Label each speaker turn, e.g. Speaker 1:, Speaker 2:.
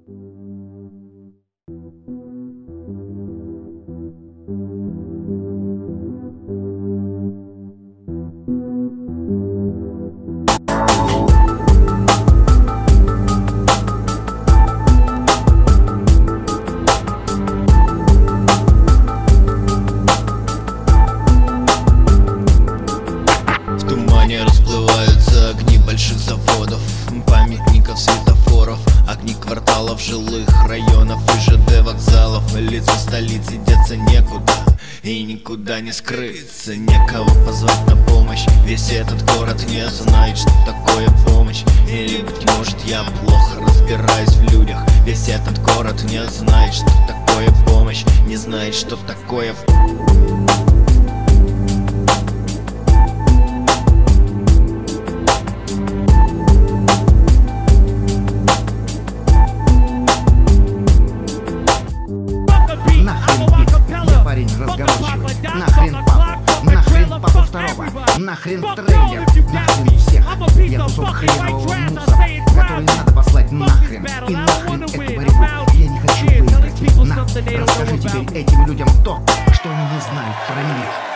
Speaker 1: В тумане расплываются огни больших заводов, памятников, светофоров, огни кварталов, жилых районов и ЖД вокзалов. Лица столицы деться некуда и никуда не скрыться, некого позвать на помощь. Весь этот город не знает, что такое помощь. Или, быть может, я плохо разбираюсь в людях. Весь этот город не знает, что такое помощь, не знает, что такое.
Speaker 2: Парень разговорчивый, нахрен папу второго, нахрен трейлер, нахрен всех. Я кусок хренового мусора, который надо послать нахрен. И нахрен эту борьбу, я не хочу выиграть. Расскажи теперь этим людям то, что они не знают про мир.